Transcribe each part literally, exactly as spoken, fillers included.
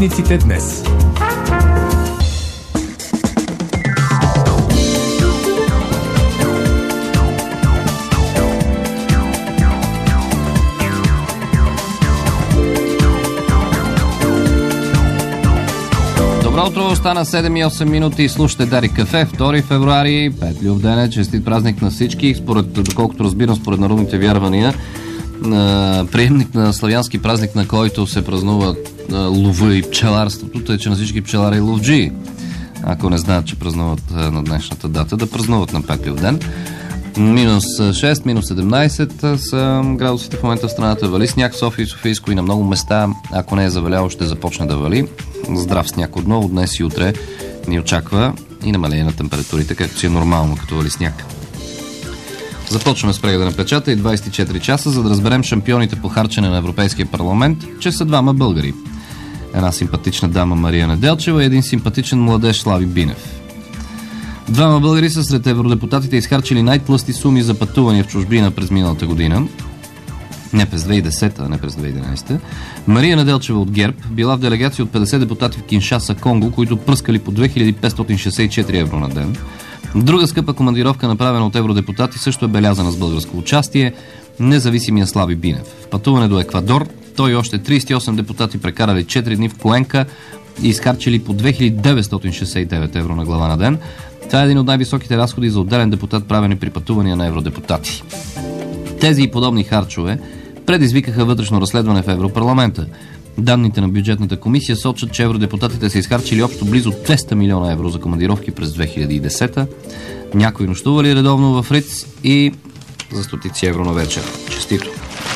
вестниците днес. Добро утро, стана седем и осем минути и слушате Дарик кафе, втори февруари, Петлюв ден е, честит празник на всички. Според, доколкото разбирам, според народните вярвания, приемник на славянски празник, на който се празнува лова и пчеларството, тъй че на всички пчелари и ловджии, ако не знаят, че празнуват на днешната дата, да празнуват на Петлюв ден. Минус шест, минус седемнайсет са градусите в момента в страната. Вали сняг в София и Софийско и на много места, ако не е заваляло, ще започне да вали. Здрав сняг отново, днес и утре ни очаква и намаление на температурите, както си е нормално, като вали сняг. Започваме с прегледа на печата и двайсет и четири часа, за да разберем шампионите по харчене на Европейския парламент, че са двама българи. Една симпатична дама Мария Неделчева и един симпатичен младеж Слави Бинев. Двама българи са сред евродепутатите изхарчили най-тлъсти суми за пътувания в чужбина през миналата година. Не през две хиляди и десета, а не през две хиляди и единайсета. Мария Неделчева от ГЕРБ била в делегация от петдесет депутати в Киншаса, Конго, които пръскали по две хиляди петстотин шейсет и четири евро на ден. Друга скъпа командировка, направена от евродепутати, също е белязана с българско участие. Независимия Слави Бинев. В пътуване до Еквадор той и още трийсет и осем депутати прекарали четири дни в Куенка и изхарчили по две хиляди деветстотин шейсет и девет евро на глава на ден. Това е един от най-високите разходи за отделен депутат, правени при пътувания на евродепутати. Тези и подобни харчове предизвикаха вътрешно разследване в Европарламента. Данните на бюджетната комисия сочат, че евродепутатите са изхарчили общо близо двеста милиона евро за командировки през две хиляди и десета. Някои нощували редовно в Риц и за стотици евро на вечер. Честито!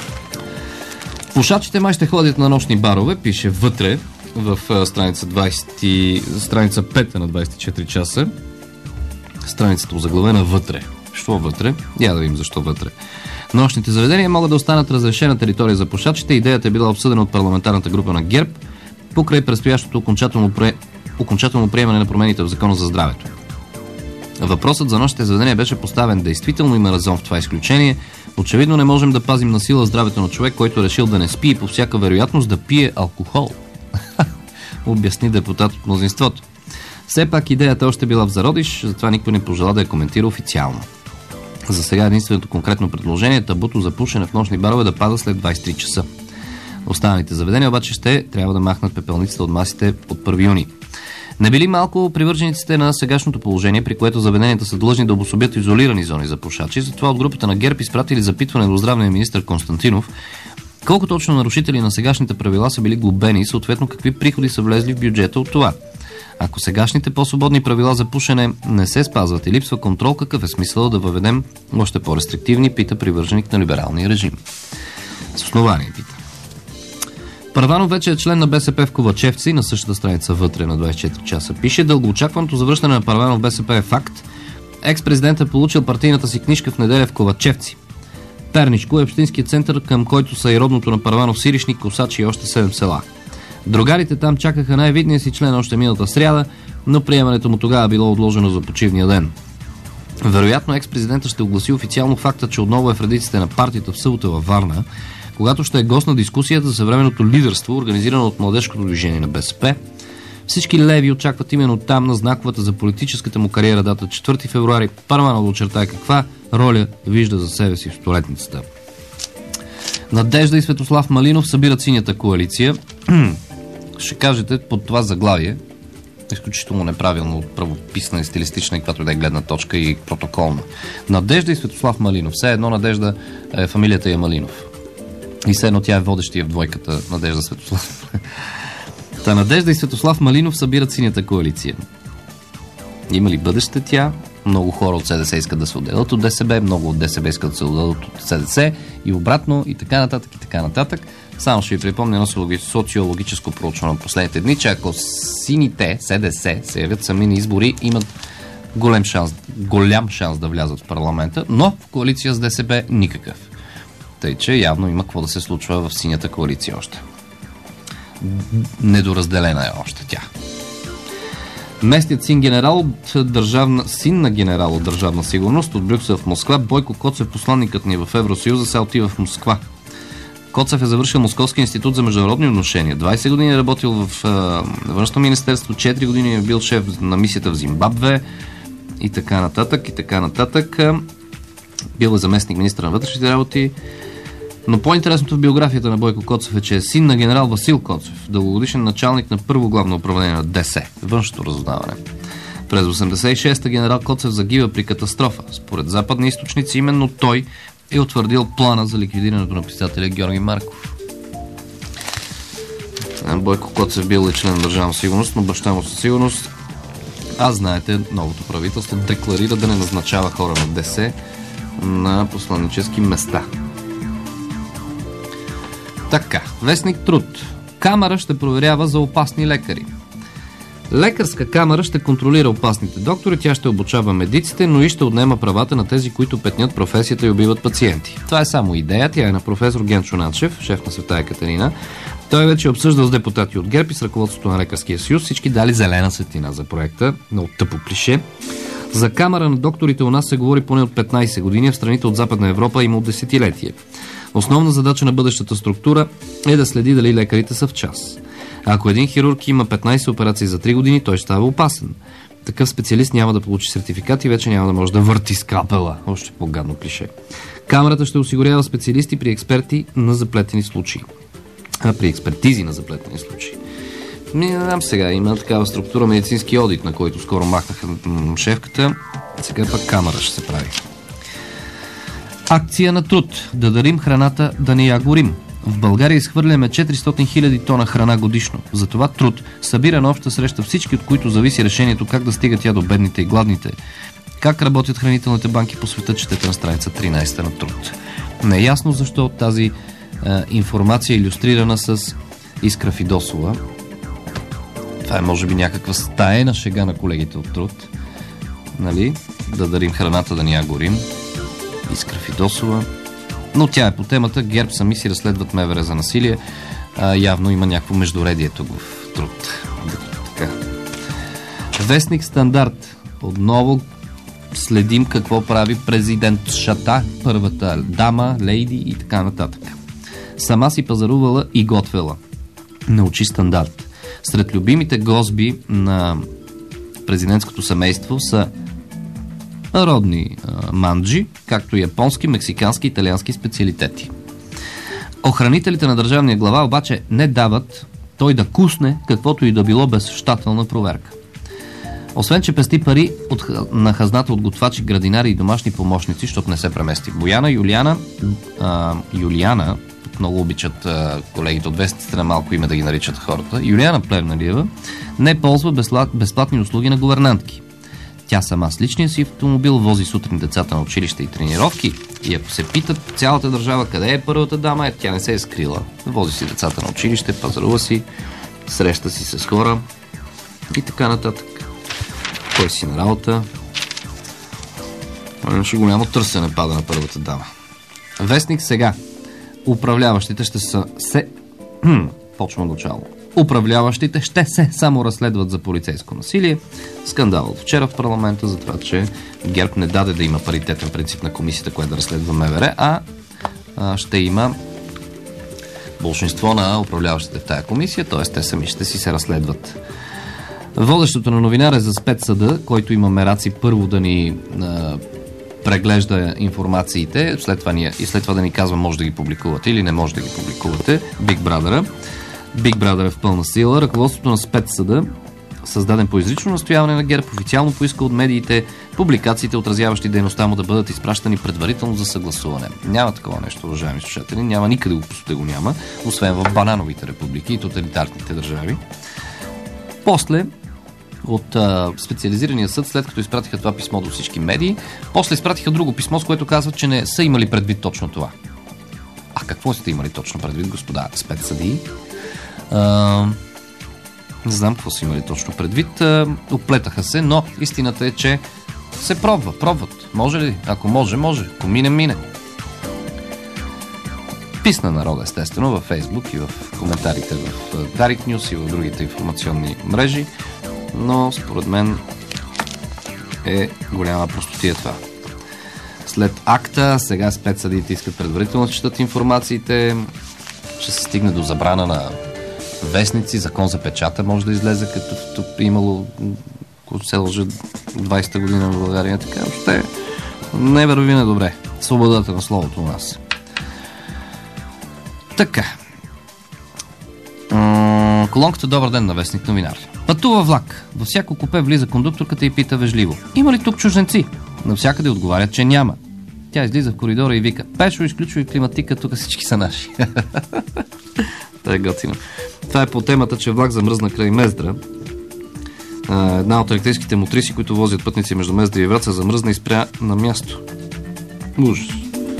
Пушачите май ще ходят на нощни барове, пише вътре в страница, двайсет, страница пет на двайсет и четири часа. Страницата озаглавена вътре. Що вътре? Я да видим защо вътре. Нощните заведения могат да останат разрешена територия за пушачите. Идеята е била обсъдена от парламентарната група на ГЕРБ покрай предстоящото окончателно, пре... окончателно приемане на промените в Закона за здравето. Въпросът за нощните заведения беше поставен. Действително има резон в това изключение. Очевидно не можем да пазим на сила здравето на човек, който е решил да не спи и по всяка вероятност да пие алкохол. Обясни депутат от мнозинството. Все пак идеята още била в зародиш, затова никой не пожела да я коментира официално. За сега единственото конкретно предложение е табуто за пушене в нощни барове да пада след двайсет и три часа. Останалите заведения обаче ще трябва да махнат пепелницата от масите от първи юни. Не били малко привържениците на сегашното положение, при което заведенията са длъжни да обособят изолирани зони за пушачи, затова от групата на ГЕРБ изпратили запитване до здравния министър Константинов колко точно нарушители на сегашните правила са били глобени и съответно какви приходи са влезли в бюджета от това. Ако сегашните по-свободни правила за пушене не се спазват и липсва контрол, какъв е смисъл да въведем още по-рестриктивни, пита привърженик на либералния режим. С основание пита. Първанов вече е член на БСП в Ковачевци, на същата страница вътре на двайсет и четири часа. Пише: дългоочакваното завръщане на Първанов в БСП е факт. Екс-президент е получил партийната си книжка в неделя в Ковачевци. Перничко е общинският център, към който са и родното на Първанов Сиришник, Косачи и още седем села. Другарите там чакаха най-видния си член още миналата сряда, но приемането му тогава било отложено за почивния ден. Вероятно екс-президентът ще огласи официално факта, че отново е в редиците на партията в събота във Варна, когато ще е гост на дискусията за съвременното лидерство, организирано от младежкото движение на БСП. Всички леви очакват именно там на знаковата за политическата му кариера дата четвърти февруари Първанов да очертае каква роля вижда за себе си в столетницата. Надежда и Светослав Малинов събират синята коалиция. Ще кажете под това заглавие, изключително неправилно от правописна и стилистична, и каквато и да е гледна точка и протоколна. Надежда и Светослав Малинов. Все едно Надежда е фамилията е Малинов. И все едно тя е водещия в двойката Надежда Светослав. Та Надежда и Светослав Малинов събират синята коалиция. Има ли бъдеще тя? Много хора от СДС искат да се отделят от ДСБ, много от ДСБ искат да се отделят от СДС и обратно, и така нататък, и така нататък. Само ще ви припомня едно социологическо проучване от последните дни, че ако сините СДС се явят сами на избори, имат голям шанс, голям шанс да влязат в парламента, но в коалиция с ДСБ никакъв. Тъй, че явно има какво да се случва в синята коалиция още. Недоразделена е още тя. Местният син генерал от държавна, син на генерал от Държавна сигурност от Брюксел в Москва, Бойко Коцев, посланникът ни в Евросъюза, се отива в Москва. Коцев е завършил Московски институт за международни отношения. двайсет години е работил в а, външно министерство, четири години е бил шеф на мисията в Зимбабве и така нататък, и така нататък. Бил е заместник министър на вътрешните работи. Но по-интересното в биографията на Бойко Коцев е, че е син на генерал Васил Коцев, дългогодишен началник на първо главно управление на ДС, външното разузнаване. През осемдесет и шеста генерал Коцев загива при катастрофа. Според западни източници, именно той е утвърдил плана за ликвидирането на писателя Георги Марков. Бойко Коцев бил и член на Държавна сигурност, но баща му със сигурност, а знаете, новото правителство декларира да не назначава хора на ДС на посланнически места. Така, вестник Труд. Камара ще проверява за опасни лекари. Лекарска камара ще контролира опасните доктори, тя ще обучава медиците, но и ще отнема правата на тези, които петнят професията и убиват пациенти. Това е само идея, тя е на професор Генчо Начев, шеф на Света Екатерина. Той вече обсъждал с депутати от ГЕРБ и с ръководството на Лекарския съюз. Всички дали зелена светлина за проекта, много тъпо клише. За камара на докторите у нас се говори поне от петнайсет години, в страните от Западна Европа има от десетилетие. Основна задача на бъдещата структура е да следи дали лекарите са в час. Ако един хирург има петнайсет операции за три години, той става опасен. Такъв специалист няма да получи сертификат и вече няма да може да върти скалпела. Още по-гадно клише. Камерата ще осигурява специалисти при експерти на заплетени случаи. А при експертизи на заплетени случаи. Не знам сега, има такава структура медицински одит, на който скоро махнаха шефката. Сега пък камера ще се прави. Акция на Труд. Да дарим храната, да не я горим. В България изхвърляме четиристотин хиляди тона храна годишно. Затова Труд събира на обща среща всички, от които зависи решението как да стига тя до бедните и гладните. Как работят хранителните банки по света, четете на страница тринайсета на Труд. Не е ясно защо тази е, информация е илюстрирана с Искра Фидосова. Това е може би някаква стаена шега на колегите от Труд. Нали? Да дарим храната, да ни я горим. Искра Фидосова. Но тя е по темата. ГЕРБ сами си разследват МВР за насилие. А, явно има някакво междуредие тук в Труд. Така. Вестник Стандарт. Отново следим какво прави президент Шата, първата дама, лейди и така нататък. Сама си пазарувала и готвела. Научи Стандарт. Сред любимите госби на президентското семейство са родни а, манджи, както японски, мексикански и италиански специалитети. Охранителите на държавния глава обаче не дават той да кусне каквото и да било без щателна проверка. Освен, че пести пари от, на хазната от готвачи, градинари и домашни помощници, защото не се премести. Бояна, Юлиана, а, Юлиана, много обичат а, колегите от вестниците на малко име да ги наричат хората, Юлиана Плевналиева не ползва безплатни услуги на гувернантки. Тя сама с личния си автомобил вози сутрин децата на училище и тренировки и ако се питат цялата държава къде е първата дама, е, тя не се е скрила. Вози си децата на училище, пазарува си, среща си с хора и така нататък. Кой си на работа? Ще голямо търсене пада на първата дама. Вестник Сега. Управляващите ще са се... Почвам начало. Управляващите ще се само разследват за полицейско насилие. Скандал от вчера в парламента за това, че ГЕРБ не даде да има паритетен принцип на комисията, която да разследва МВР, а, а ще има болшинство на управляващите в тая комисия, т.е. те сами ще си се разследват. Водещото на новинар е за спецсъда, който има мераци първо да ни а, преглежда информациите, след това ни, и след това да ни казва може да ги публикувате или не може да ги публикувате. Big Brother. Big Brother е в пълна сила. Ръководството на спецсъда, създаден по изрично настояване на ГЕРБ, официално поиска от медиите публикациите, отразяващи дейността му, да бъдат изпращани предварително за съгласуване. Няма такова нещо, уважаеми слушатели. Няма никъде да го няма, освен в банановите републики и тоталитарните държави. После от а, специализирания съд, след като изпратиха това писмо до всички медии, после изпратиха друго писмо, с което казват, че не са имали предвид точно това. А какво сте имали точно предвид, господа спецсъдии? А, не знам какво са имали точно предвид. А, оплетаха се, но истината е, че се пробва. Пробват. Може ли? Ако може, може. Ако мине, мине. Писна народа, естествено, във Фейсбук и в коментарите в Дарик Нюс и в другите информационни мрежи, но според мен е голяма простотия това. След акта, сега спецсъдиите искат предварително да четат информациите. ще се стигне до забрана на вестници, закон за печата може да излезе, като тук имало, ако се лъжа, двайсета година в България. Така, въобще не върви на добре. Свободата на словото у нас. Така. М- колонката "Добър ден" на вестник Новинар. Пътува влак. Във всяко купе влиза кондукторката и пита вежливо: "Има ли тук чужденци?" Навсякъде отговарят, че няма. Тя излиза в коридора и вика: "Пешо, изключвай климатика, тук всички са наши." Това е готино. Това е по темата, че влак замръзна край Мездра. Една от електрическите мотриси, които возят пътници между Мездра и Враца, замръзна и спря на място. Ужас.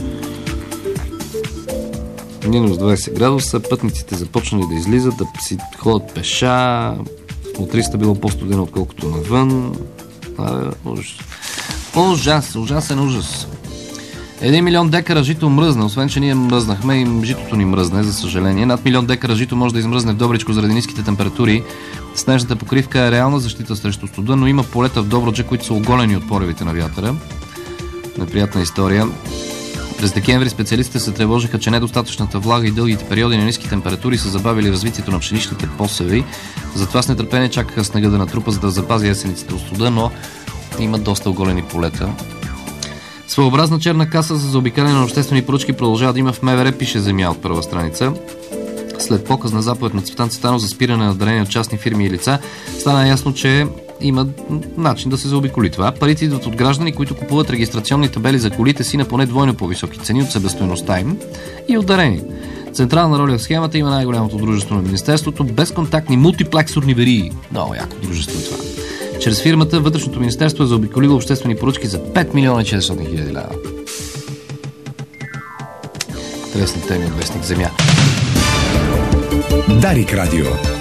Минус двайсет градуса, пътниците започнали да излизат, да си ходят пеша. Мотрисата било по-студено, отколкото навън. А, ужас. Ужас, ужасен ужас. Един милион декара жито мръзна, освен че ние мръзнахме и житото ни мръзне, за съжаление. Над милион декара жито може да измръзне в Добричко заради ниските температури. Снежната покривка е реална защита срещу студа, но има полета в Добруджа, които са оголени от поревите на вятъра. Неприятна история. През декември специалистите се тревожиха, че недостатъчната влага и дългите периоди на ниски температури са забавили развитието на пшеничните посеви. Затова с нетърпение чакаха снега да натрупа, за да запази есениците от студа, но има доста оголени полета. Своеобразна черна каса за заобикаляне на обществени поръчки продължава да има в МВР, пише Земя от първа страница. След показна заповед на Цветан Цветанов за спиране на дарения от частни фирми и лица, стана ясно, че има начин да се заобиколи това. Парите идват от граждани, които купуват регистрационни табели за колите си на поне двойно по-високи цени от себестойността им, и от дарения. Централна роля в схемата има най-голямото дружество на Министерството, безконтактни мултиплексорни вериги. Много яко дружество е това. Чрез фирмата Вътрешното министерство е заобиколило обществени поръчки за пет милиона и четиристотин хиляди лева. Интересни теми от вестник Земя. Дарик радио.